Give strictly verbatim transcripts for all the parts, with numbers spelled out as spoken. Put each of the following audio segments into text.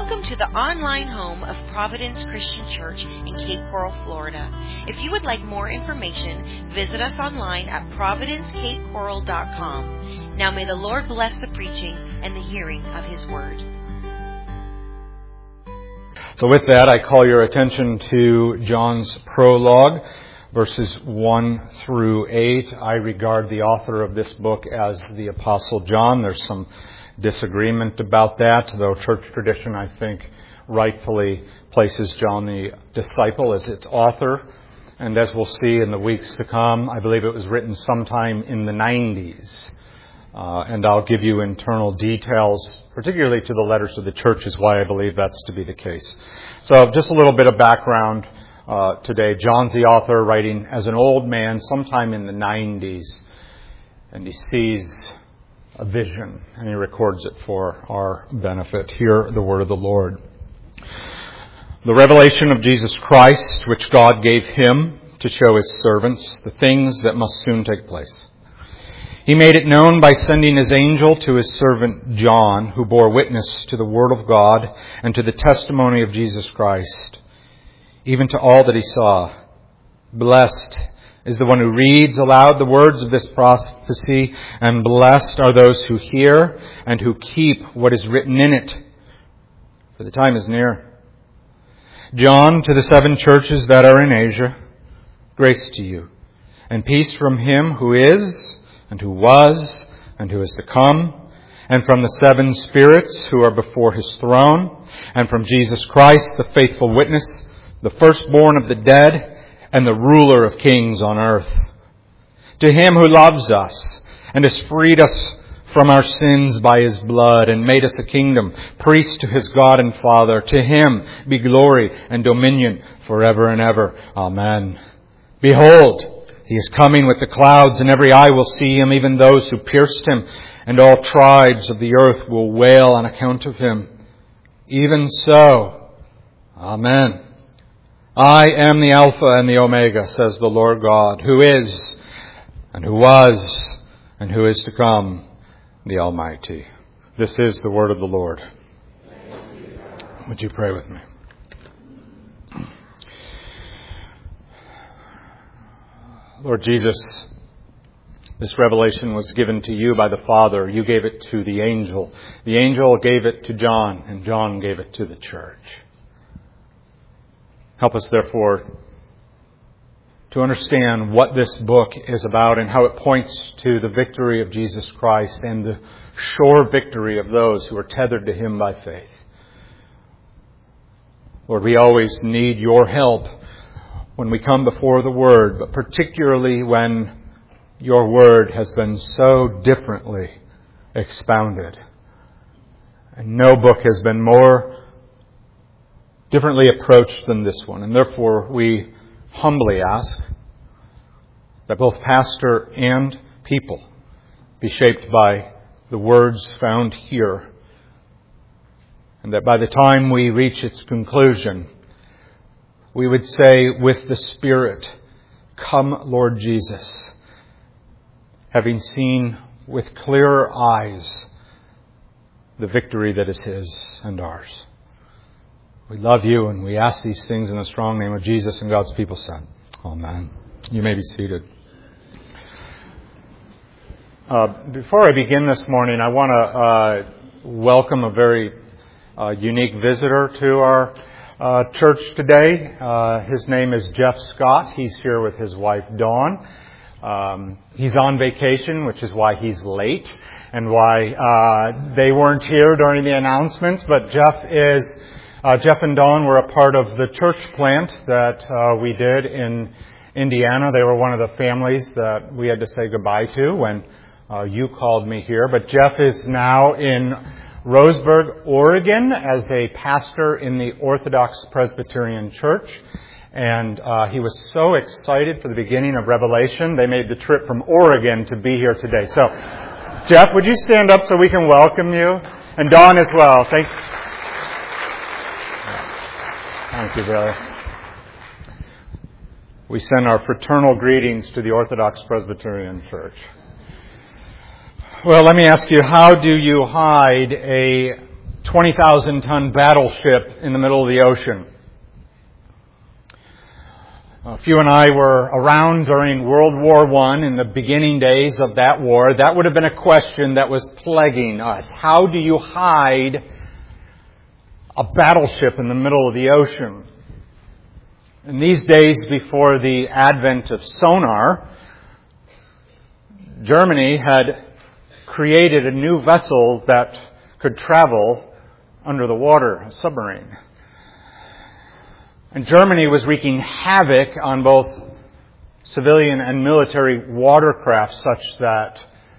Welcome to the online home of Providence Christian Church in Cape Coral, Florida. If you would like more information, visit us online at providence cape coral dot com. Now may the Lord bless the preaching and the hearing of His Word. So with that, I call your attention to John's prologue, verses one through eight. I regard the author of this book as the Apostle John. There's some disagreement about that, though church tradition, I think, rightfully places John the disciple as its author. And as we'll see in the weeks to come, I believe it was written sometime in the nineties. Uh, and I'll give you internal details, particularly to the letters of the churches, why I believe that's to be the case. So just a little bit of background uh, today. John's the author, writing as an old man sometime in the nineties. And he sees a vision, and he records it for our benefit. Hear the word of the Lord. The revelation of Jesus Christ, which God gave him to show his servants the things that must soon take place. He made it known by sending his angel to his servant John, who bore witness to the word of God and to the testimony of Jesus Christ, even to all that he saw. Blessed is the one who reads aloud the words of this prophecy, and blessed are those who hear and who keep what is written in it, for the time is near. John, to the seven churches that are in Asia, grace to you, and peace from him who is, and who was, and who is to come, and from the seven spirits who are before his throne, and from Jesus Christ, the faithful witness, the firstborn of the dead, and the ruler of kings on earth. To him who loves us and has freed us from our sins by his blood and made us a kingdom, priest to his God and Father, to him be glory and dominion forever and ever. Amen. Behold, he is coming with the clouds, and every eye will see him, even those who pierced him, and all tribes of the earth will wail on account of him. Even so, Amen. I am the Alpha and the Omega, says the Lord God, who is, and who was, and who is to come, the Almighty. This is the word of the Lord. Would you pray with me? Lord Jesus, this revelation was given to you by the Father. You gave it to the angel. The angel gave it to John, and John gave it to the church. Help us, therefore, to understand what this book is about and how it points to the victory of Jesus Christ and the sure victory of those who are tethered to him by faith. Lord, we always need your help when we come before the Word, but particularly when your Word has been so differently expounded. And no book has been more differently approached than this one. And therefore, we humbly ask that both pastor and people be shaped by the words found here, and that by the time we reach its conclusion, we would say with the Spirit, "Come, Lord Jesus," having seen with clearer eyes the victory that is his and ours. We love you, and we ask these things in the strong name of Jesus, and God's people said, Amen. You may be seated. Uh, before I begin this morning, I want to uh, welcome a very uh, unique visitor to our uh, church today. Uh, his name is Jeff Scott. He's here with his wife, Dawn. Um, he's on vacation, which is why he's late and why uh, they weren't here during the announcements. But Jeff is... Uh, Jeff and Dawn were a part of the church plant that uh, we did in Indiana. They were one of the families that we had to say goodbye to when uh, you called me here. But Jeff is now in Roseburg, Oregon, as a pastor in the Orthodox Presbyterian Church. And uh, he was so excited for the beginning of Revelation, they made the trip from Oregon to be here today. So, Jeff, would you stand up so we can welcome you? And Dawn as well. Thank you. Thank you, brother. We send our fraternal greetings to the Orthodox Presbyterian Church. Well, let me ask you, how do you hide a twenty thousand ton battleship in the middle of the ocean. If you and I were around during World War One in the beginning days of that war, that would have been a question that was plaguing us. How do you hide a battleship in the middle of the ocean? In these days before the advent of sonar, Germany had created a new vessel that could travel under the water, a submarine. And Germany was wreaking havoc on both civilian and military watercraft such that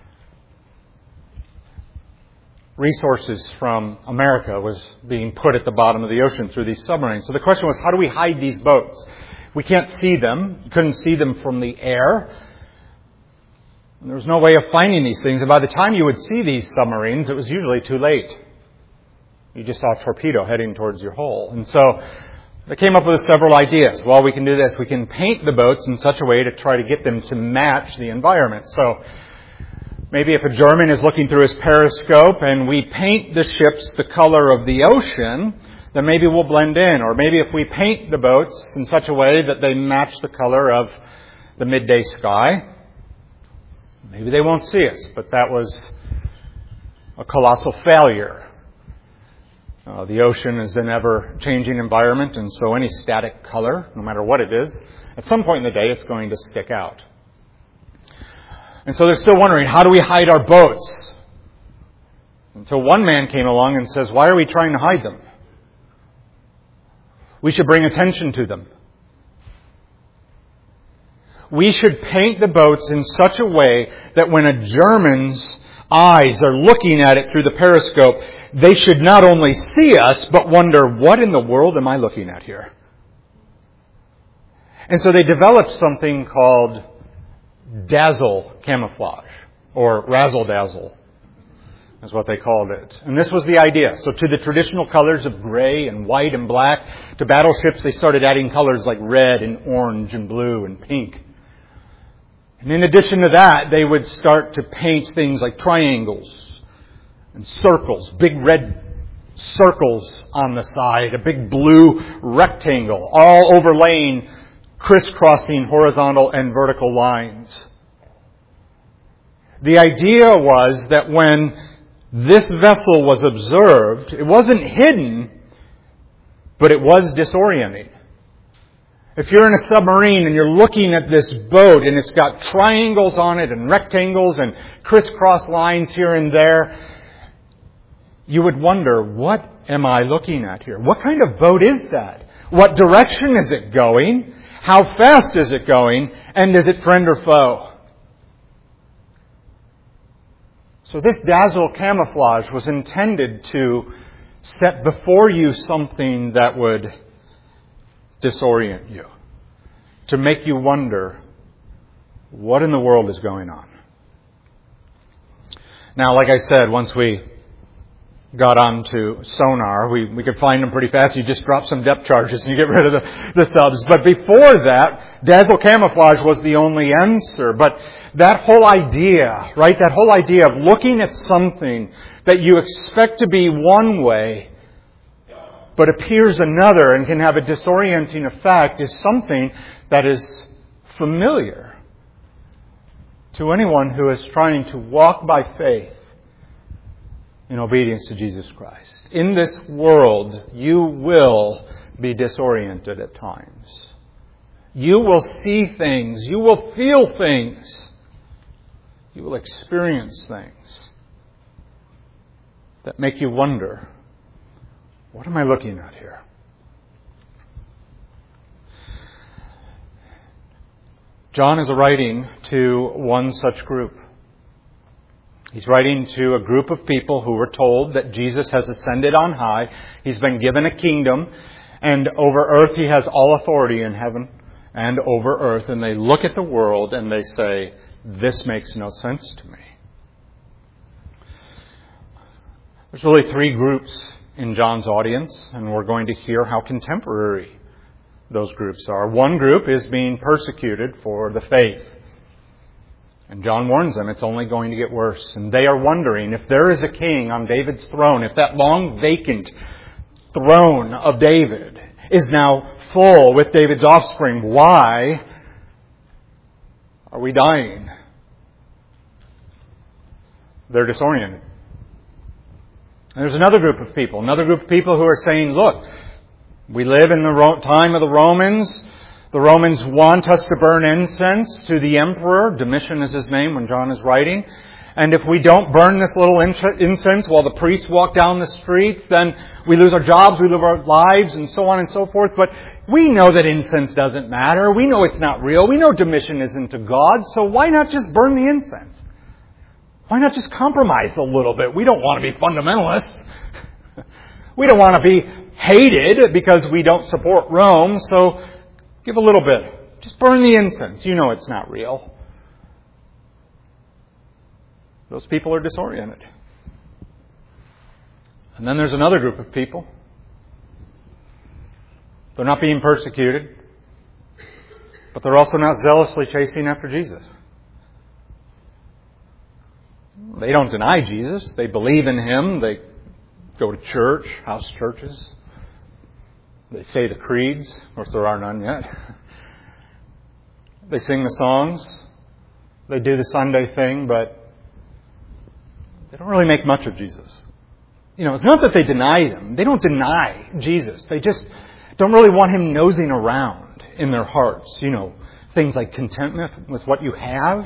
resources from America was being put at the bottom of the ocean through these submarines. So the question was, how do we hide these boats? We can't see them. You couldn't see them from the air. And there was no way of finding these things. And by the time you would see these submarines, it was usually too late. You just saw a torpedo heading towards your hull. And so they came up with several ideas. Well, we can do this. We can paint the boats in such a way to try to get them to match the environment. So maybe if a German is looking through his periscope and we paint the ships the color of the ocean, then maybe we'll blend in. Or maybe if we paint the boats in such a way that they match the color of the midday sky, maybe they won't see us. But that was a colossal failure. Uh, the ocean is an ever-changing environment, and so any static color, no matter what it is, at some point in the day it's going to stick out. And so they're still wondering, how do we hide our boats? Until one man came along and says, why are we trying to hide them? We should bring attention to them. We should paint the boats in such a way that when a German's eyes are looking at it through the periscope, they should not only see us, but wonder, what in the world am I looking at here? And so they developed something called dazzle camouflage, or razzle-dazzle, is what they called it. And this was the idea. So to the traditional colors of gray and white and black, to battleships they started adding colors like red and orange and blue and pink. And in addition to that, they would start to paint things like triangles and circles, big red circles on the side, a big blue rectangle, all overlaying crisscrossing horizontal and vertical lines. The idea was that when this vessel was observed, it wasn't hidden, but it was disorienting. If you're in a submarine and you're looking at this boat and it's got triangles on it and rectangles and crisscross lines here and there, you would wonder, what am I looking at here? What kind of boat is that? What direction is it going? How fast is it going? And is it friend or foe? So this dazzle camouflage was intended to set before you something that would disorient you, to make you wonder, what in the world is going on? Now, like I said, once we got onto sonar, we, we could find them pretty fast. You just drop some depth charges and you get rid of the, the subs. But before that, dazzle camouflage was the only answer. But that whole idea, right, that whole idea of looking at something that you expect to be one way, but appears another and can have a disorienting effect, is something that is familiar to anyone who is trying to walk by faith in obedience to Jesus Christ. In this world, you will be disoriented at times. You will see things. You will feel things. You will experience things that make you wonder, what am I looking at here? John is writing to one such group. He's writing to a group of people who were told that Jesus has ascended on high. He's been given a kingdom, and over earth he has all authority in heaven and over earth. And they look at the world and they say, this makes no sense to me. There's really three groups in John's audience, and we're going to hear how contemporary those groups are. One group is being persecuted for the faith. And John warns them it's only going to get worse. And they are wondering if there is a king on David's throne, if that long vacant throne of David is now full with David's offspring, why are we dying? They're disoriented. And there's another group of people, another group of people who are saying, look, we live in the time of the Romans. The Romans want us to burn incense to the emperor. Domitian is his name when John is writing. And if we don't burn this little incense while the priests walk down the streets, then we lose our jobs, we lose our lives, and so on and so forth. But we know that incense doesn't matter. We know it's not real. We know Domitian isn't a god. So why not just burn the incense? Why not just compromise a little bit? We don't want to be fundamentalists. We don't want to be hated because we don't support Rome. So give a little bit. Just burn the incense. You know it's not real. Those people are disoriented. And then there's another group of people. They're not being persecuted, but they're also not zealously chasing after Jesus. They don't deny Jesus. They believe in Him. They go to church, house churches. They say the creeds, of course there are none yet. They sing the songs. They do the Sunday thing, but they don't really make much of Jesus. You know, it's not that they deny Him. They don't deny Jesus. They just don't really want Him nosing around in their hearts. You know, things like contentment with what you have,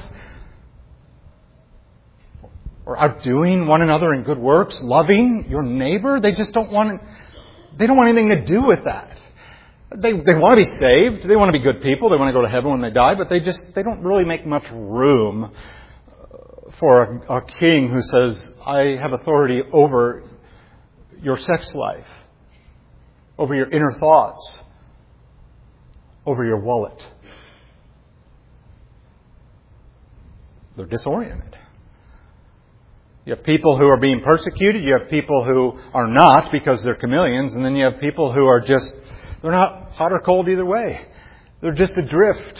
or outdoing one another in good works, loving your neighbor. They just don't want, they don't want anything to do with that. They they want to be saved. They want to be good people. They want to go to heaven when they die, but they just, they don't really make much room for a, a king who says, I have authority over your sex life, over your inner thoughts, over your wallet. They're disoriented. You have people who are being persecuted. You have people who are not because they're chameleons. And then you have people who are just, they're not hot or cold either way. They're just adrift.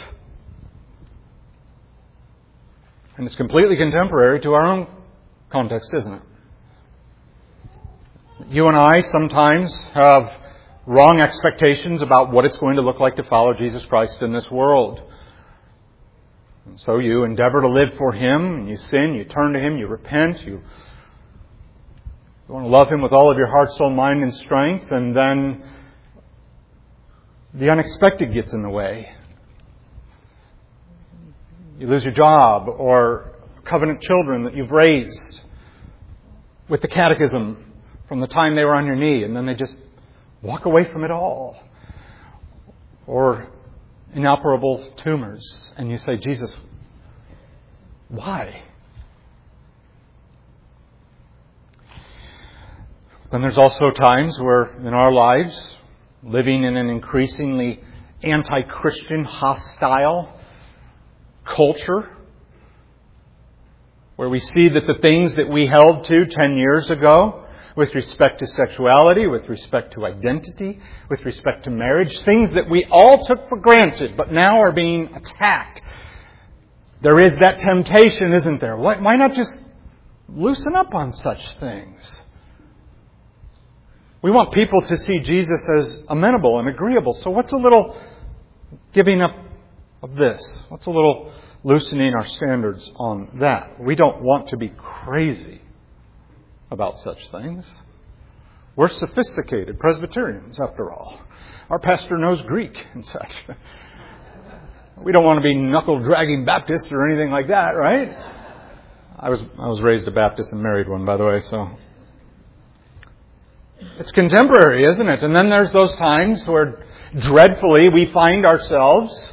And it's completely contemporary to our own context, isn't it? You and I sometimes have wrong expectations about what it's going to look like to follow Jesus Christ in this world. And so you endeavor to live for Him, and you sin, you turn to Him, you repent, you, you want to love Him with all of your heart, soul, mind, and strength, and then the unexpected gets in the way. You lose your job, or covenant children that you've raised with the catechism from the time they were on your knee, and then they just walk away from it all. Or inoperable tumors, and you say, Jesus, why? Then there's also times where in our lives, living in an increasingly anti-Christian, hostile culture, where we see that the things that we held to ten years ago with respect to sexuality, with respect to identity, with respect to marriage, things that we all took for granted but now are being attacked. There is that temptation, isn't there? Why, why not just loosen up on such things? We want people to see Jesus as amenable and agreeable. So what's a little giving up of this? What's a little loosening our standards on that? We don't want to be crazy about such things. We're sophisticated Presbyterians, after all. Our pastor knows Greek and such. We don't want to be knuckle-dragging Baptists or anything like that, right? I was I was raised a Baptist and married one, by the way, so it's contemporary, isn't it? And then there's those times where dreadfully we find ourselves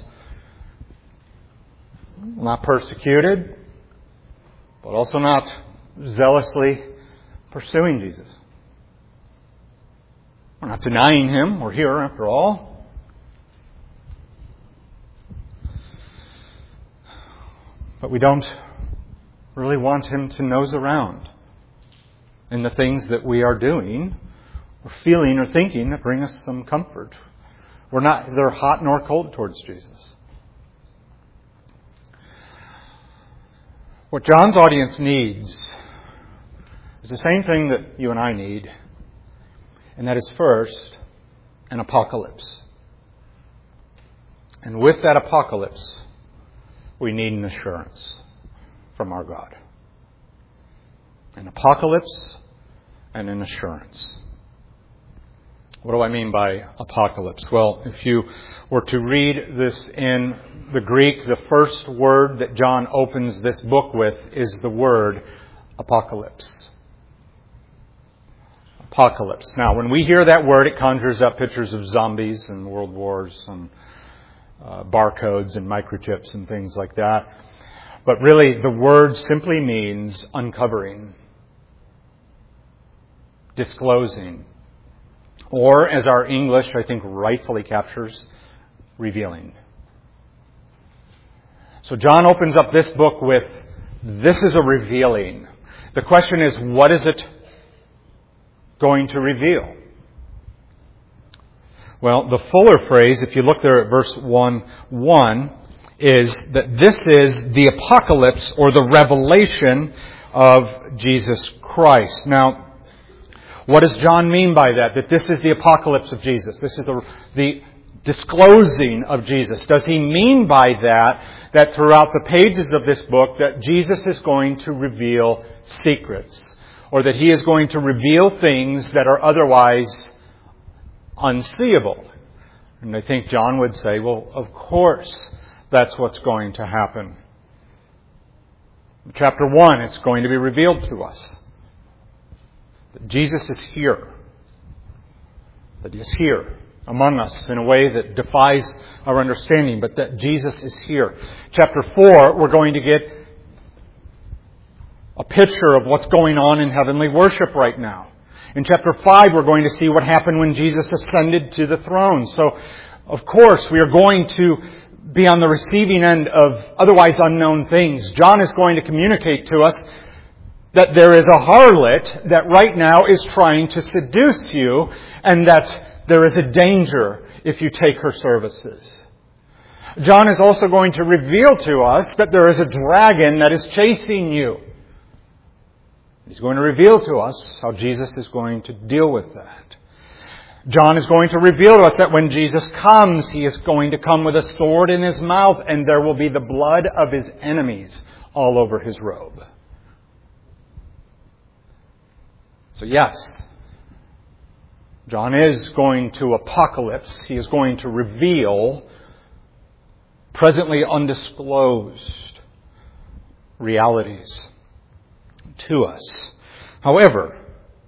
not persecuted, but also not zealously pursuing Jesus. We're not denying Him. We're here after all. But we don't really want Him to nose around in the things that we are doing or feeling or thinking that bring us some comfort. We're not either hot nor cold towards Jesus. What John's audience needs is the same thing that you and I need, and that is first, an apocalypse. And with that apocalypse, we need an assurance from our God. An apocalypse and an assurance. What do I mean by apocalypse? Well, if you were to read this in the Greek, the first word that John opens this book with is the word apocalypse. Apocalypse. Now, when we hear that word, it conjures up pictures of zombies and world wars and uh, barcodes and microchips and things like that. But really, the word simply means uncovering, disclosing, or, as our English, I think, rightfully captures, revealing. So John opens up this book with, this is a revealing. The question is, what is it going to reveal? Well, the fuller phrase, if you look there at verse one one, is that this is the apocalypse or the revelation of Jesus Christ. Now, what does John mean by that? That this is the apocalypse of Jesus. This is the, the disclosing of Jesus. Does he mean by that that throughout the pages of this book that Jesus is going to reveal secrets? Or that he is going to reveal things that are otherwise unseeable? And I think John would say, well, of course that's what's going to happen. In chapter one, it's going to be revealed to us that Jesus is here. That he is here among us in a way that defies our understanding, but that Jesus is here. Chapter four, we're going to get a picture of what's going on in heavenly worship right now. In chapter five, we're going to see what happened when Jesus ascended to the throne. So, of course, we are going to be on the receiving end of otherwise unknown things. John is going to communicate to us that there is a harlot that right now is trying to seduce you, and that there is a danger if you take her services. John is also going to reveal to us that there is a dragon that is chasing you. He's going to reveal to us how Jesus is going to deal with that. John is going to reveal to us that when Jesus comes, he is going to come with a sword in his mouth, and there will be the blood of his enemies all over his robe. So yes, John is going to apocalypse. He is going to reveal presently undisclosed realities to us. However,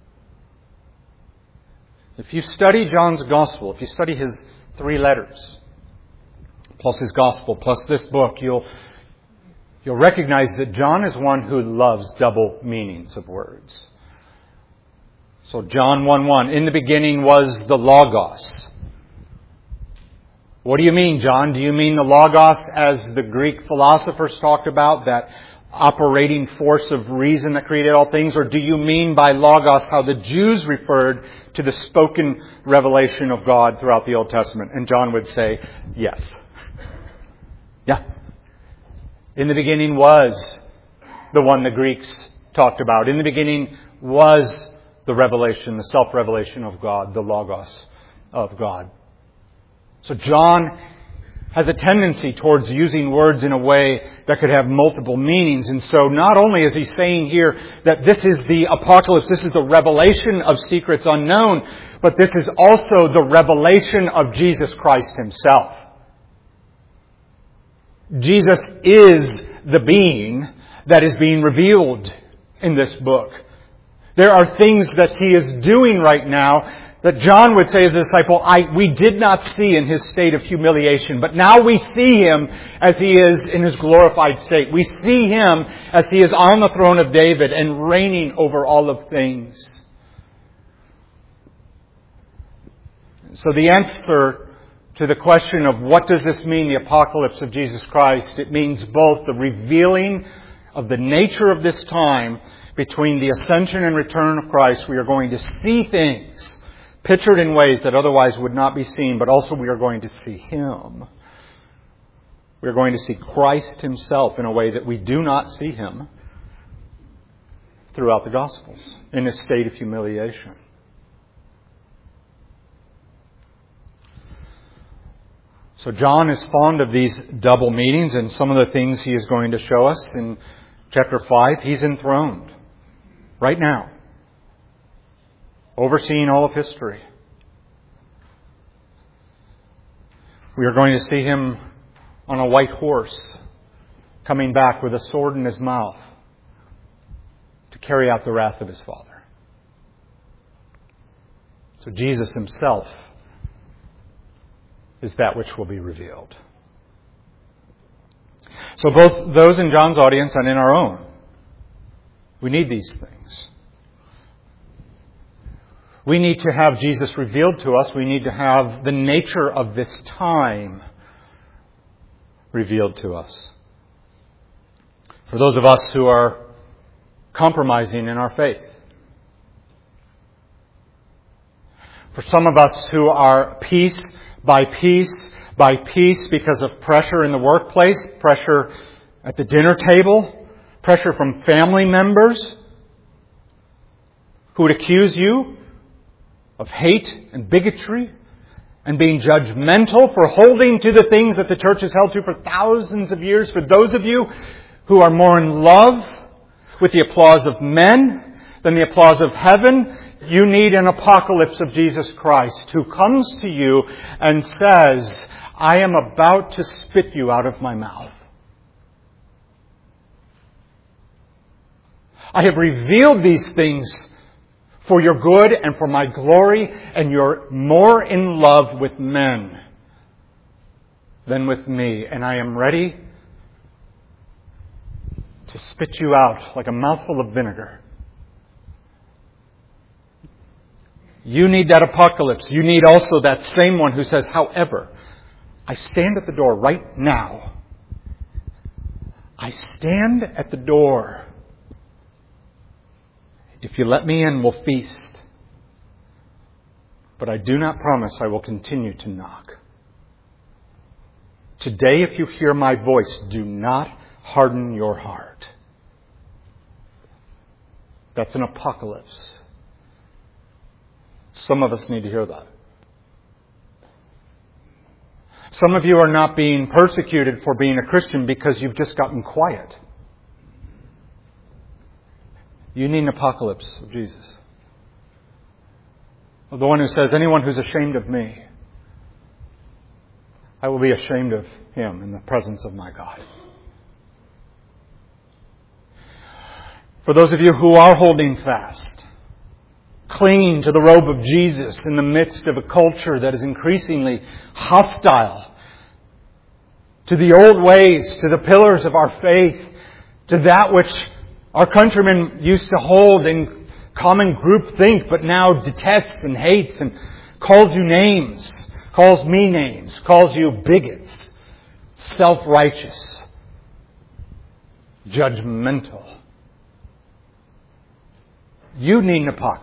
if you study John's Gospel, if you study his three letters, plus his Gospel, plus this book, you'll, you'll recognize that John is one who loves double meanings of words. So John one one, in the beginning was the Logos. What do you mean, John? Do you mean the Logos as the Greek philosophers talked about, that operating force of reason that created all things? Or do you mean by Logos how the Jews referred to the spoken revelation of God throughout the Old Testament? And John would say, yes. Yeah. In the beginning was the one the Greeks talked about. In the beginning was the revelation, the self-revelation of God, the Logos of God. So John has a tendency towards using words in a way that could have multiple meanings. And so not only is he saying here that this is the apocalypse, this is the revelation of secrets unknown, but this is also the revelation of Jesus Christ himself. Jesus is the being that is being revealed in this book. There are things that he is doing right now that John would say as a disciple, I, we did not see in his state of humiliation, but now we see him as he is in his glorified state. We see him as he is on the throne of David and reigning over all of things. So the answer to the question of what does this mean, the apocalypse of Jesus Christ, it means both the revealing of the nature of this time. Between the ascension and return of Christ, we are going to see things pictured in ways that otherwise would not be seen, but also we are going to see Him. We are going to see Christ Himself in a way that we do not see Him throughout the Gospels in a state of humiliation. So John is fond of these double meetings, and some of the things he is going to show us in chapter five. He's enthroned right now, overseeing all of history. We are going to see him on a white horse, coming back with a sword in his mouth to carry out the wrath of his Father. So Jesus himself is that which will be revealed. So both those in John's audience and in our own, we need these things. We need to have Jesus revealed to us. We need to have the nature of this time revealed to us. For those of us who are compromising in our faith. For some of us who are piece by piece by piece because of pressure in the workplace, pressure at the dinner table, pressure from family members who would accuse you of hate and bigotry and being judgmental for holding to the things that the church has held to for thousands of years. For those of you who are more in love with the applause of men than the applause of heaven, you need an apocalypse of Jesus Christ who comes to you and says, I am about to spit you out of my mouth. I have revealed these things for your good and for my glory, and you're more in love with men than with me. And I am ready to spit you out like a mouthful of vinegar. You need that apocalypse. You need also that same one who says, however, I stand at the door right now. I stand at the door. If you let me in, we'll feast. But I do not promise I will continue to knock. Today, if you hear my voice, do not harden your heart. That's an apocalypse. Some of us need to hear that. Some of you are not being persecuted for being a Christian because you've just gotten quiet. You need an apocalypse of Jesus. The one who says, anyone who's ashamed of me, I will be ashamed of him in the presence of my God. For those of you who are holding fast, clinging to the robe of Jesus in the midst of a culture that is increasingly hostile to the old ways, to the pillars of our faith, to that which our countrymen used to hold in common groupthink, but now detests and hates and calls you names, calls me names, calls you bigots, self-righteous, judgmental. You need an apocalypse.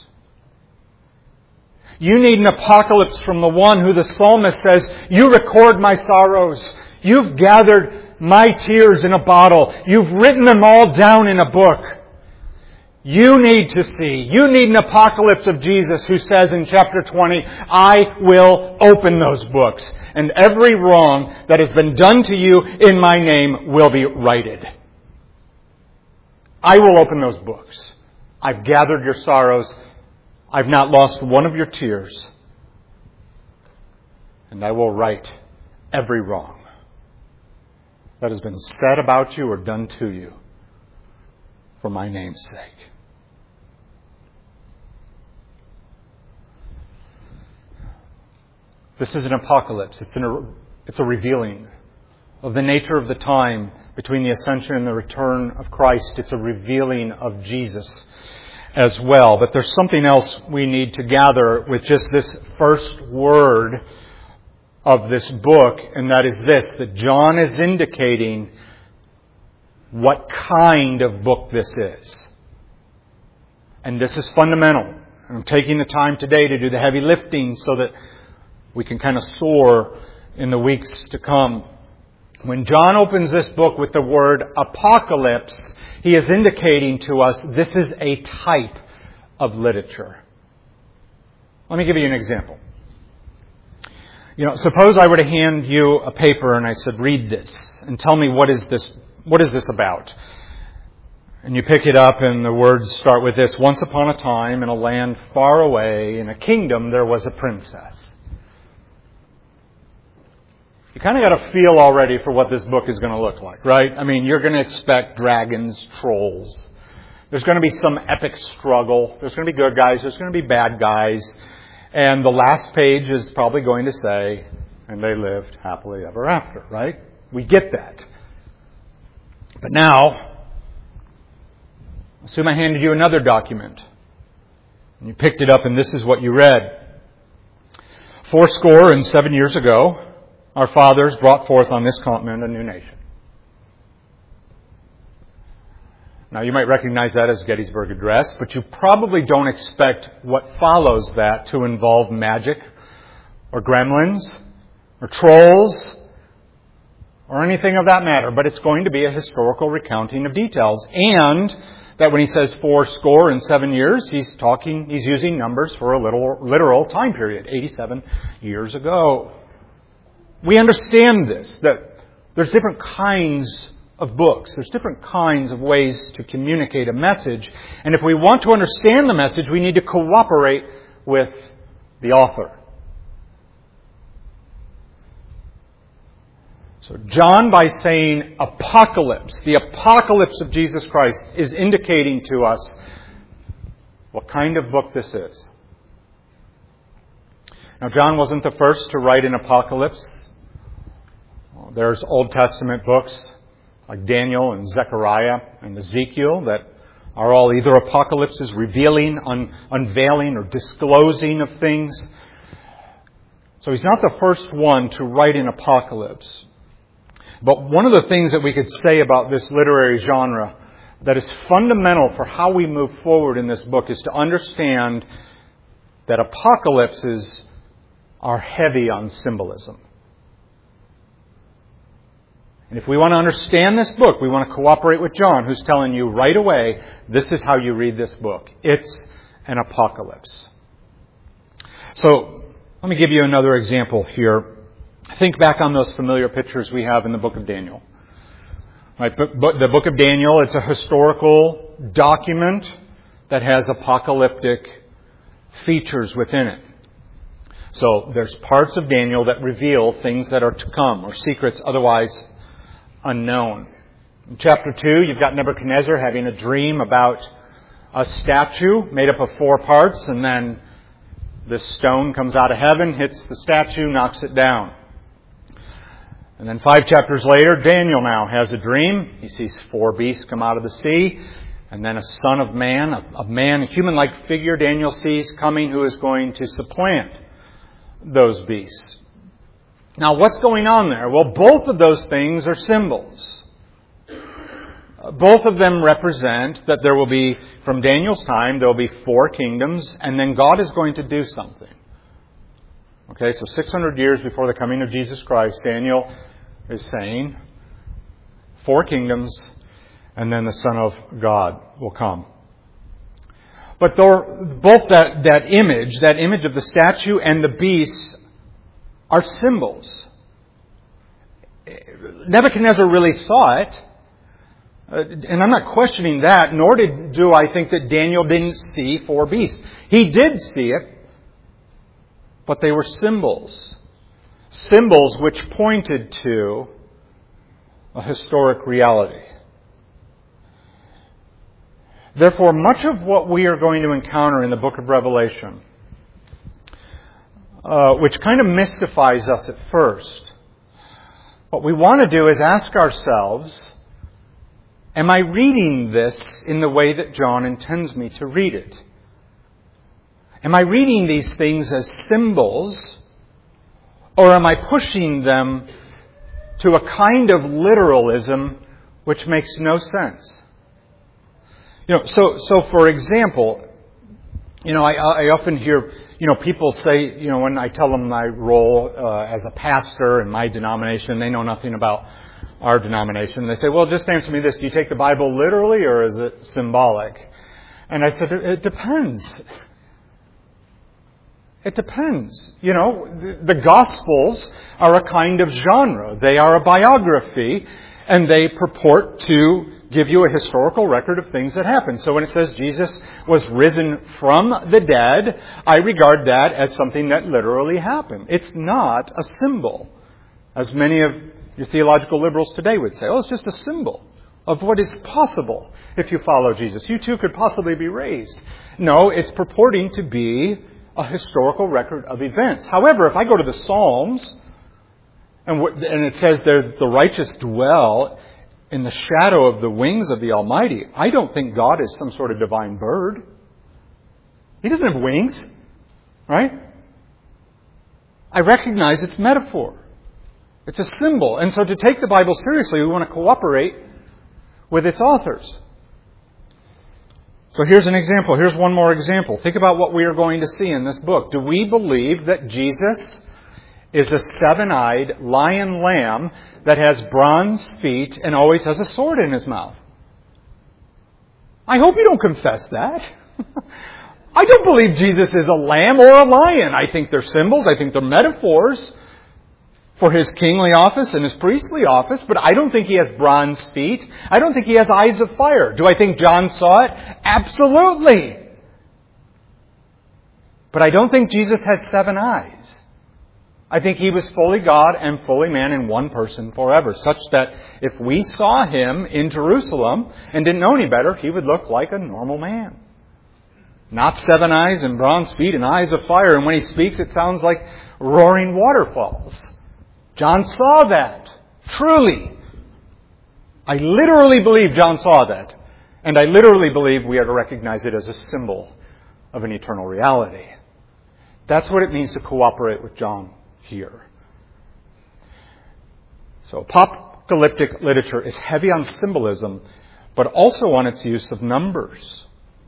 You need an apocalypse from the one who the psalmist says, you record my sorrows. You've gathered my tears in a bottle. You've written them all down in a book. You need to see. You need an apocalypse of Jesus who says in chapter twenty, I will open those books. And every wrong that has been done to you in my name will be righted. I will open those books. I've gathered your sorrows. I've not lost one of your tears. And I will right every wrong that has been said about you or done to you for my name's sake. This is an apocalypse. It's, an, it's a revealing of the nature of the time between the ascension and the return of Christ. It's a revealing of Jesus as well. But there's something else we need to gather with just this first word of this book, and that is this, that John is indicating what kind of book this is. And this is fundamental. I'm taking the time today to do the heavy lifting so that we can kind of soar in the weeks to come. When John opens this book with the word apocalypse, he is indicating to us this is a type of literature. Let me give you an example. You know, suppose I were to hand you a paper and I said, read this and tell me what is this, what is this about? And you pick it up and the words start with this: once upon a time in a land far away, in a kingdom there was a princess. You kind of got a feel already for what this book is going to look like, right? I mean, you're going to expect dragons, trolls. There's going to be some epic struggle. There's going to be good guys. There's going to be bad guys. And the last page is probably going to say, and they lived happily ever after, right? We get that. But now, assume I handed you another document. And you picked it up and this is what you read. Fourscore and seven years ago, our fathers brought forth on this continent a new nation. Now, you might recognize that as Gettysburg Address, but you probably don't expect what follows that to involve magic or gremlins or trolls or anything of that matter. But it's going to be a historical recounting of details. And that when he says four score and seven years, he's talking, he's using numbers for a little literal time period, eighty-seven years ago. We understand this, that there's different kinds of books. There's different kinds of ways to communicate a message. And if we want to understand the message, we need to cooperate with the author. So John, by saying apocalypse, the apocalypse of Jesus Christ, is indicating to us what kind of book this is. Now, John wasn't the first to write an apocalypse. There's Old Testament books like Daniel and Zechariah and Ezekiel that are all either apocalypses, revealing, un- unveiling, or disclosing of things. So he's not the first one to write an apocalypse. But one of the things that we could say about this literary genre that is fundamental for how we move forward in this book is to understand that apocalypses are heavy on symbolism. And if we want to understand this book, we want to cooperate with John, who's telling you right away, this is how you read this book. It's an apocalypse. So, let me give you another example here. Think back on those familiar pictures we have in the book of Daniel. Right, but the book of Daniel, it's a historical document that has apocalyptic features within it. So, there's parts of Daniel that reveal things that are to come, or secrets otherwise unknown. In chapter two, you've got Nebuchadnezzar having a dream about a statue made up of four parts, and then this stone comes out of heaven, hits the statue, knocks it down. And then five chapters later, Daniel now has a dream. He sees four beasts come out of the sea, and then a son of man, a, a man, a human-like figure Daniel sees coming who is going to supplant those beasts. Now, what's going on there? Well, both of those things are symbols. Both of them represent that there will be, from Daniel's time, there will be four kingdoms, and then God is going to do something. Okay, so six hundred years before the coming of Jesus Christ, Daniel is saying, four kingdoms, and then the Son of God will come. But both that, that image, that image of the statue and the beast, are symbols. Nebuchadnezzar really saw it. Uh, and I'm not questioning that, nor did, do I think that Daniel didn't see four beasts. He did see it, but they were symbols. Symbols which pointed to a historic reality. Therefore, much of what we are going to encounter in the book of Revelation, Uh, which kind of mystifies us at first. What we want to do is ask ourselves, am I reading this in the way that John intends me to read it? Am I reading these things as symbols, or am I pushing them to a kind of literalism which makes no sense? You know, so, so for example, You know, I, I often hear, you know, people say, you know, when I tell them my role uh, as a pastor in my denomination, they know nothing about our denomination. They say, well, just answer me this. Do you take the Bible literally or is it symbolic? And I said, it depends. It depends. You know, the, the Gospels are a kind of genre. They are a biography, and they purport to give you a historical record of things that happened. So when it says Jesus was risen from the dead, I regard that as something that literally happened. It's not a symbol, as many of your theological liberals today would say. Oh, it's just a symbol of what is possible if you follow Jesus. You too could possibly be raised. No, it's purporting to be a historical record of events. However, if I go to the Psalms, and, and it says there the righteous dwell in the shadow of the wings of the Almighty, I don't think God is some sort of divine bird. He doesn't have wings, right? I recognize it's metaphor. It's a symbol. And so to take the Bible seriously, we want to cooperate with its authors. So here's an example. Here's one more example. Think about what we are going to see in this book. Do we believe that Jesus is a seven-eyed lion lamb that has bronze feet and always has a sword in his mouth? I hope you don't confess that. I don't believe Jesus is a lamb or a lion. I think they're symbols. I think they're metaphors for his kingly office and his priestly office, but I don't think he has bronze feet. I don't think he has eyes of fire. Do I think John saw it? Absolutely. But I don't think Jesus has seven eyes. I think he was fully God and fully man in one person forever, such that if we saw him in Jerusalem and didn't know any better, he would look like a normal man. Not seven eyes and bronze feet and eyes of fire. And when he speaks, it sounds like roaring waterfalls. John saw that. Truly. I literally believe John saw that. And I literally believe we are to recognize it as a symbol of an eternal reality. That's what it means to cooperate with John here. So apocalyptic literature is heavy on symbolism, but also on its use of numbers.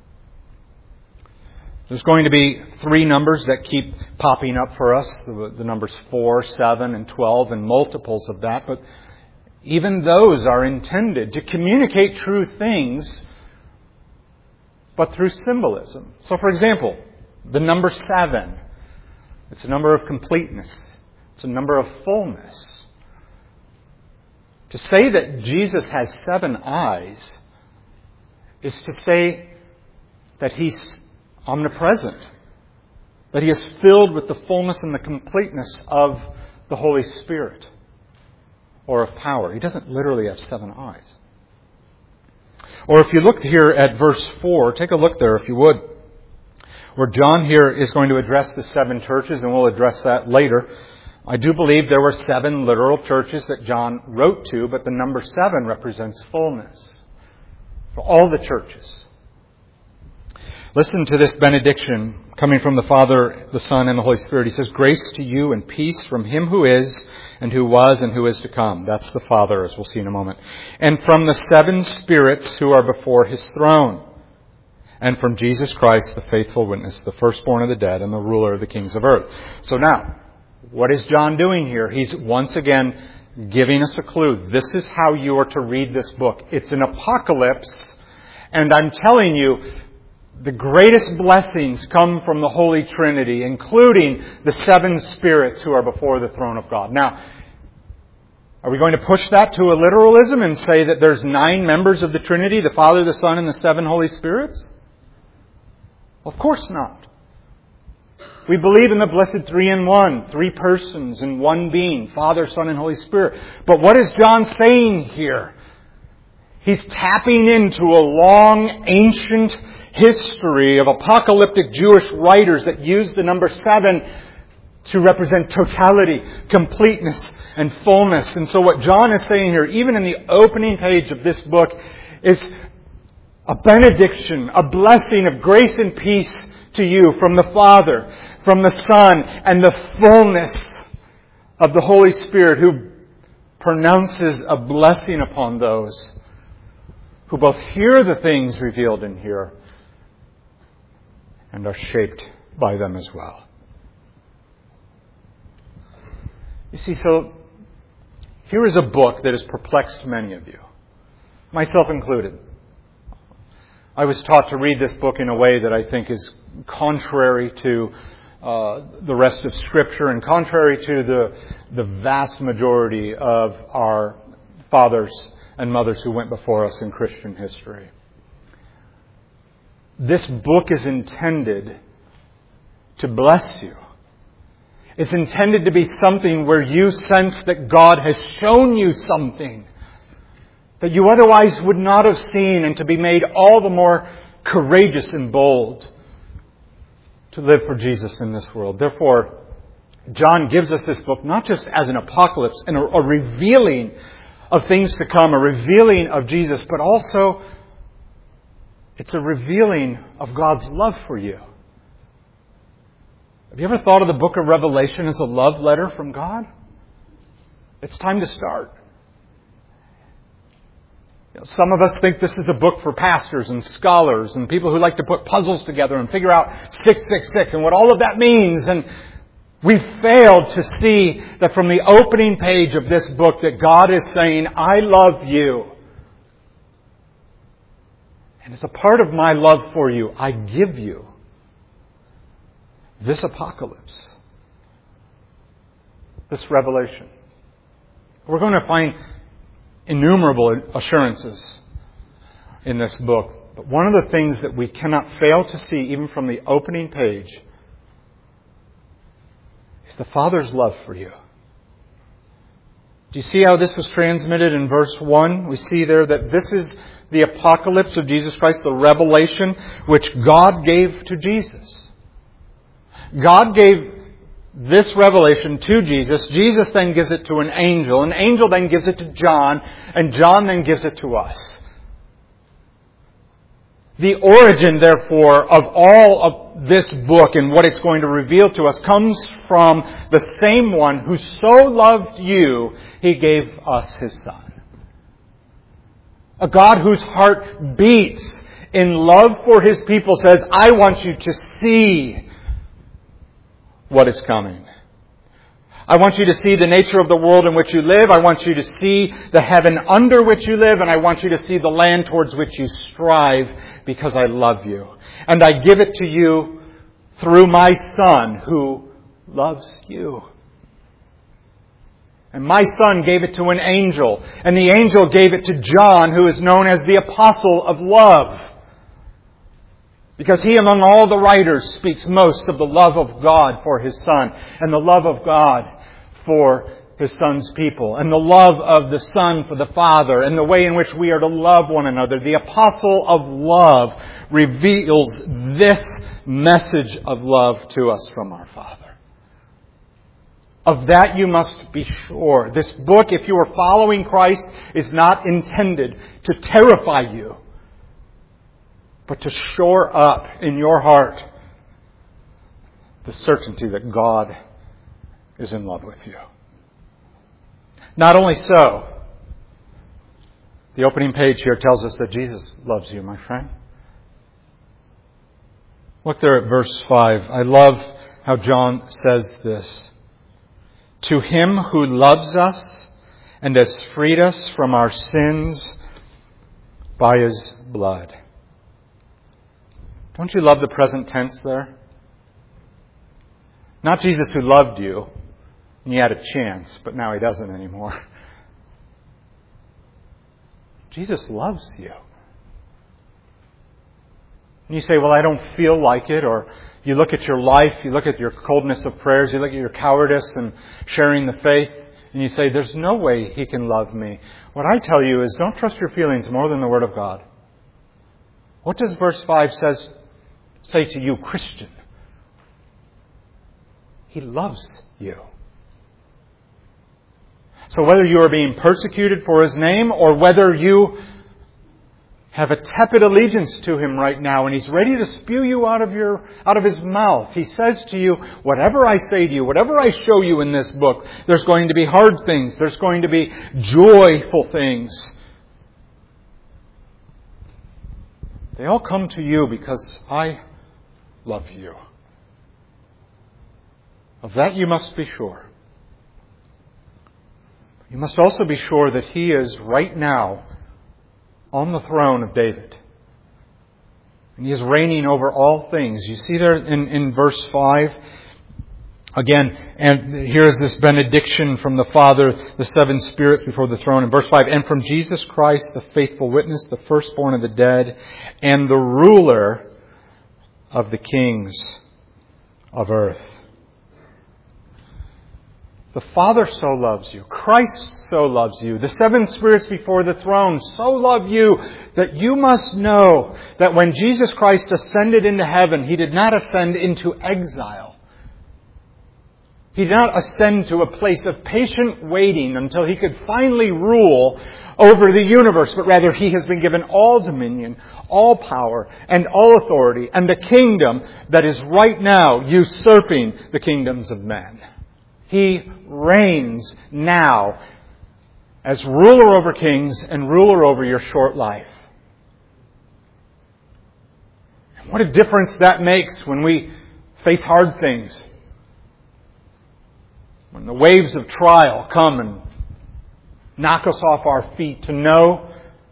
There's going to be three numbers that keep popping up for us, the, the numbers four, seven, and twelve, and multiples of that. But even those are intended to communicate true things, but through symbolism. So, for example, the number seven, it's a number of completeness. It's a number of fullness. To say that Jesus has seven eyes is to say that He's omnipresent, that He is filled with the fullness and the completeness of the Holy Spirit or of power. He doesn't literally have seven eyes. Or if you look here at verse four, take a look there if you would, where John here is going to address the seven churches, and we'll address that later. I do believe there were seven literal churches that John wrote to, but the number seven represents fullness for all the churches. Listen to this benediction coming from the Father, the Son, and the Holy Spirit. He says, "Grace to you and peace from Him who is, and who was, and who is to come." That's the Father, as we'll see in a moment. "And from the seven spirits who are before His throne. And from Jesus Christ, the faithful witness, the firstborn of the dead, and the ruler of the kings of earth." So now, what is John doing here? He's once again giving us a clue. This is how you are to read this book. It's an apocalypse, and I'm telling you, the greatest blessings come from the Holy Trinity, including the seven spirits who are before the throne of God. Now, are we going to push that to a literalism and say that there's nine members of the Trinity, the Father, the Son, and the seven Holy Spirits? Of course not. We believe in the blessed three-in-one, three persons in one being, Father, Son, and Holy Spirit. But what is John saying here? He's tapping into a long, ancient history of apocalyptic Jewish writers that use the number seven to represent totality, completeness, and fullness. And so what John is saying here, even in the opening page of this book, is a benediction, a blessing of grace and peace to you from the Father, from the Son, and the fullness of the Holy Spirit, who pronounces a blessing upon those who both hear the things revealed in here and are shaped by them as well. You see, so here is a book that has perplexed many of you, myself included. I was taught to read this book in a way that I think is contrary to uh, the rest of Scripture and contrary to the, the vast majority of our fathers and mothers who went before us in Christian history. This book is intended to bless you. It's intended to be something where you sense that God has shown you something that you otherwise would not have seen, and to be made all the more courageous and bold to live for Jesus in this world. Therefore, John gives us this book not just as an apocalypse and a, a revealing of things to come, a revealing of Jesus, but also it's a revealing of God's love for you. Have you ever thought of the book of Revelation as a love letter from God? It's time to start. You know, some of us think this is a book for pastors and scholars and people who like to put puzzles together and figure out six six six and what all of that means. And we've failed to see that from the opening page of this book that God is saying, I love you. And as a part of my love for you, I give you this apocalypse, this revelation. We're going to find innumerable assurances in this book. But one of the things that we cannot fail to see, even from the opening page, is the Father's love for you. Do you see how this was transmitted in verse one? We see there that this is the apocalypse of Jesus Christ, the revelation which God gave to Jesus. God gave this revelation to Jesus. Jesus then gives it to an angel. An angel then gives it to John. And John then gives it to us. The origin, therefore, of all of this book and what it's going to reveal to us comes from the same one who so loved you, He gave us His Son. A God whose heart beats in love for His people says, I want you to see what is coming. I want you to see the nature of the world in which you live. I want you to see the heaven under which you live. And I want you to see the land towards which you strive, because I love you. And I give it to you through my Son who loves you. And my Son gave it to an angel. And the angel gave it to John, who is known as the Apostle of Love. Because he, among all the writers, speaks most of the love of God for His Son, and the love of God for His Son's people, and the love of the Son for the Father, and the way in which we are to love one another. The Apostle of Love reveals this message of love to us from our Father. Of that you must be sure. This book, if you are following Christ, is not intended to terrify you, but to shore up in your heart the certainty that God is in love with you. Not only so, the opening page here tells us that Jesus loves you, my friend. Look there at verse five. I love how John says this. To Him who loves us and has freed us from our sins by His blood. Don't you love the present tense there? Not Jesus who loved you and you had a chance, but now He doesn't anymore. Jesus loves you. And you say, well, I don't feel like it. Or you look at your life, you look at your coldness of prayers, you look at your cowardice and sharing the faith, and you say, there's no way He can love me. What I tell you is, don't trust your feelings more than the Word of God. What does verse five says, say to you, Christian? He loves you. So whether you are being persecuted for His name, or whether you have a tepid allegiance to Him right now and He's ready to spew you out of your out of His mouth, He says to you, whatever I say to you, whatever I show you in this book, there's going to be hard things, there's going to be joyful things. They all come to you because I love you. Of that you must be sure. You must also be sure that He is right now on the throne of David. And He is reigning over all things. You see there in, in verse five, again, and here is this benediction from the Father, the seven spirits before the throne. In verse five, and from Jesus Christ, the faithful witness, the firstborn of the dead, and the ruler of the kings of earth. The Father so loves you. Christ so loves you. The seven spirits before the throne so love you that you must know that when Jesus Christ ascended into heaven, He did not ascend into exile. He did not ascend to a place of patient waiting until He could finally rule over the universe, but rather He has been given all dominion, all power, and all authority, and a kingdom that is right now usurping the kingdoms of men. He reigns now as ruler over kings and ruler over your short life. And what a difference that makes when we face hard things. When the waves of trial come and knock us off our feet, to know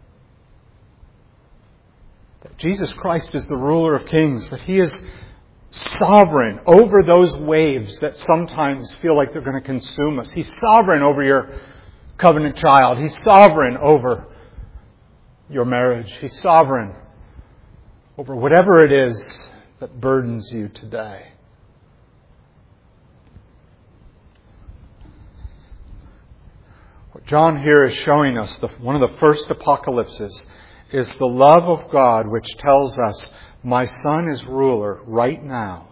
that Jesus Christ is the ruler of kings, that He is sovereign over those waves that sometimes feel like they're going to consume us. He's sovereign over your covenant child. He's sovereign over your marriage. He's sovereign over whatever it is that burdens you today. What John here is showing us, the, one of the first apocalypses, is the love of God, which tells us, my Son is ruler right now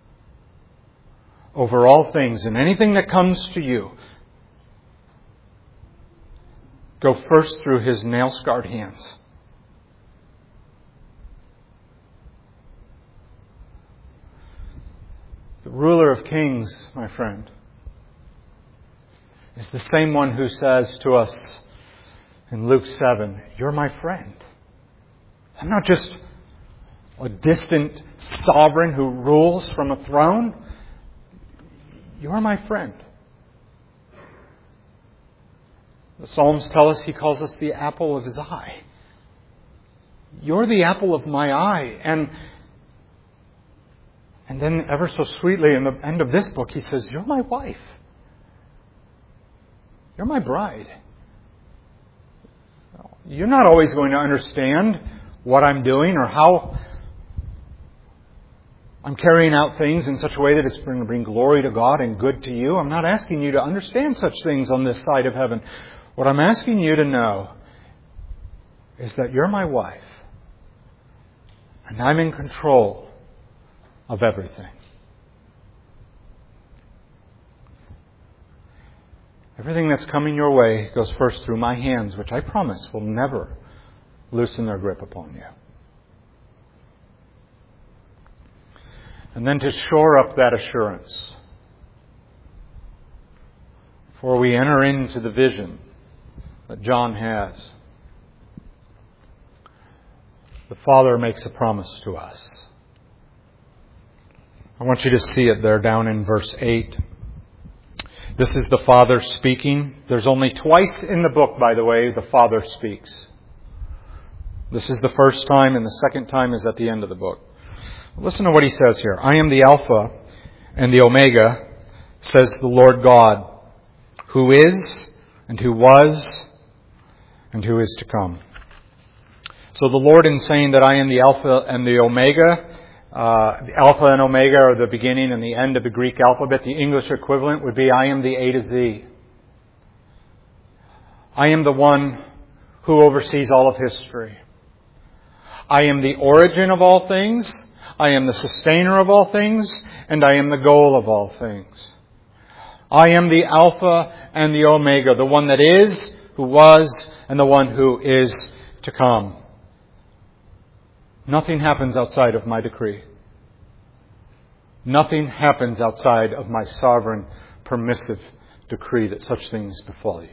over all things, and anything that comes to you, go first through His nail-scarred hands. The ruler of kings, my friend, is the same one who says to us in Luke seven, you're my friend. I'm not just a distant sovereign who rules from a throne. You're my friend. The Psalms tell us He calls us the apple of His eye. You're the apple of my eye. And, and then ever so sweetly in the end of this book, He says, you're my wife. You're my bride. You're not always going to understand what I'm doing or how I'm carrying out things in such a way that it's going to bring glory to God and good to you. I'm not asking you to understand such things on this side of heaven. What I'm asking you to know is that you're my wife and I'm in control of everything. Everything that's coming your way goes first through my hands, which I promise will never loosen their grip upon you. And then to shore up that assurance, before we enter into the vision that John has, the Father makes a promise to us. I want you to see it there down in verse eight. This is the Father speaking. There's only twice in the book, by the way, the Father speaks. This is the first time, and the second time is at the end of the book. Listen to what He says here. I am the Alpha and the Omega, says the Lord God, who is and who was and who is to come. So the Lord, in saying that I am the Alpha and the Omega, uh, the Alpha and Omega are the beginning and the end of the Greek alphabet. The English equivalent would be I am the A to Z. I am the one who oversees all of history. I am the origin of all things. I am the sustainer of all things, and I am the goal of all things. I am the Alpha and the Omega, the one that is, who was, and the one who is to come. Nothing happens outside of my decree. Nothing happens outside of my sovereign, permissive decree that such things befall you.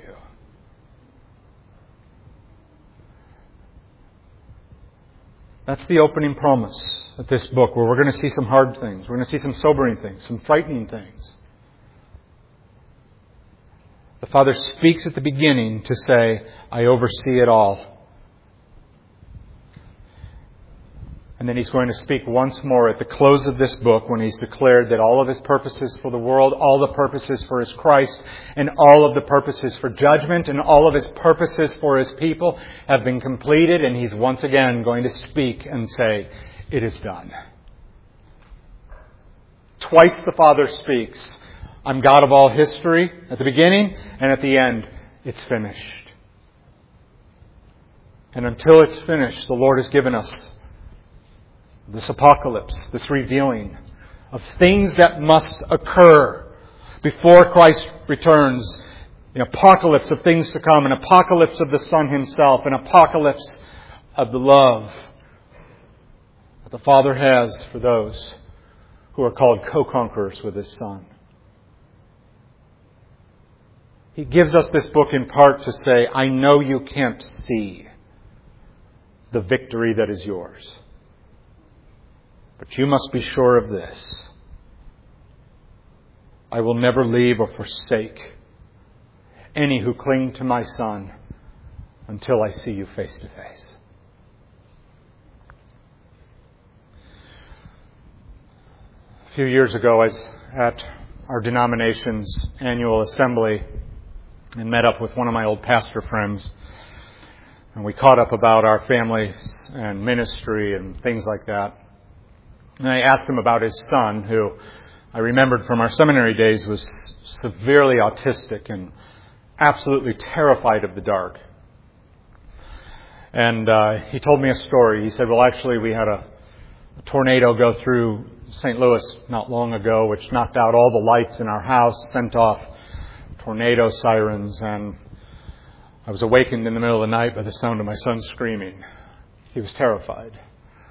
That's the opening promise of this book, where we're going to see some hard things. We're going to see some sobering things, some frightening things. The Father speaks at the beginning to say, I oversee it all. And then He's going to speak once more at the close of this book, when He's declared that all of His purposes for the world, all the purposes for His Christ, and all of the purposes for judgment, and all of His purposes for His people have been completed. And He's once again going to speak and say, it is done. Twice the Father speaks. I'm God of all history at the beginning, and at the end, it's finished. And until it's finished, the Lord has given us this apocalypse, this revealing of things that must occur before Christ returns. An apocalypse of things to come, an apocalypse of the Son Himself, an apocalypse of the love that the Father has for those who are called co-conquerors with His Son. He gives us this book in part to say, I know you can't see the victory that is yours, but you must be sure of this. I will never leave or forsake any who cling to my Son until I see you face to face. A few years ago, I was at our denomination's annual assembly and met up with one of my old pastor friends. And we caught up about our families and ministry and things like that. And I asked him about his son, who I remembered from our seminary days was severely autistic and absolutely terrified of the dark. And uh, he told me a story. He said, well, actually, we had a, a tornado go through Saint Louis not long ago, which knocked out all the lights in our house, sent off tornado sirens, and I was awakened in the middle of the night by the sound of my son screaming. He was terrified.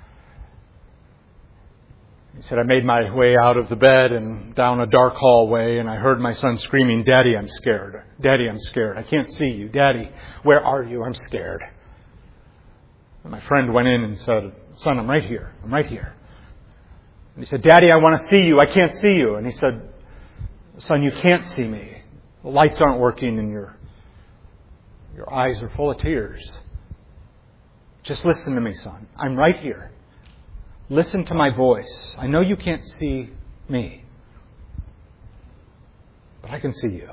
He said, I made my way out of the bed and down a dark hallway, and I heard my son screaming, Daddy, I'm scared. Daddy, I'm scared. I can't see you. Daddy, where are you? I'm scared. And my friend went in and said, son, I'm right here. I'm right here. And he said, Daddy, I want to see you. I can't see you. And he said, son, you can't see me. The lights aren't working and your, your eyes are full of tears. Just listen to me, son. I'm right here. Listen to my voice. I know you can't see me, but I can see you.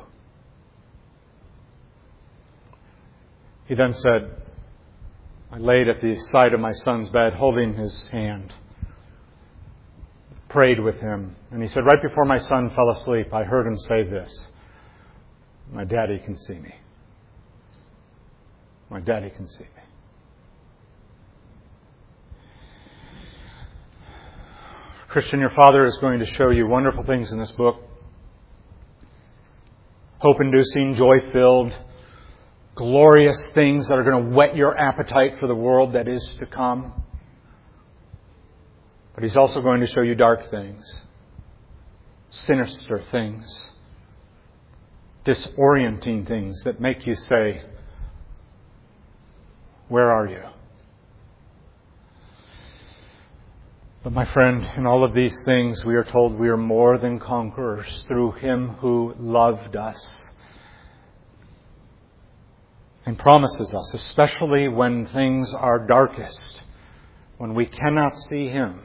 He then said, I laid at the side of my son's bed, holding his hand, prayed with him, and he said, right before my son fell asleep, I heard him say this, my daddy can see me. My daddy can see me. Christian, your Father is going to show you wonderful things in this book. Hope-inducing, joy-filled, glorious things that are going to whet your appetite for the world that is to come. But He's also going to show you dark things, sinister things, disorienting things that make you say, where are you? But my friend, in all of these things, we are told we are more than conquerors through Him who loved us and promises us, especially when things are darkest, when we cannot see Him,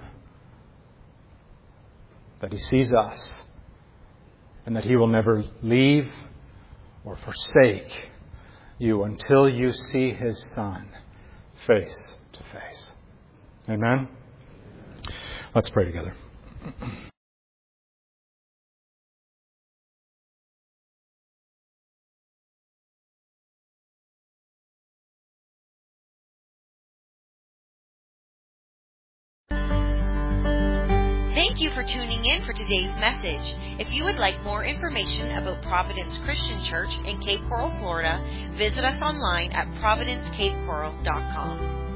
that He sees us and that He will never leave or forsake you until you see His Son face to face. Amen? Let's pray together. Thank you for tuning in for today's message. If you would like more information about Providence Christian Church in Cape Coral, Florida, visit us online at providence cape coral dot com.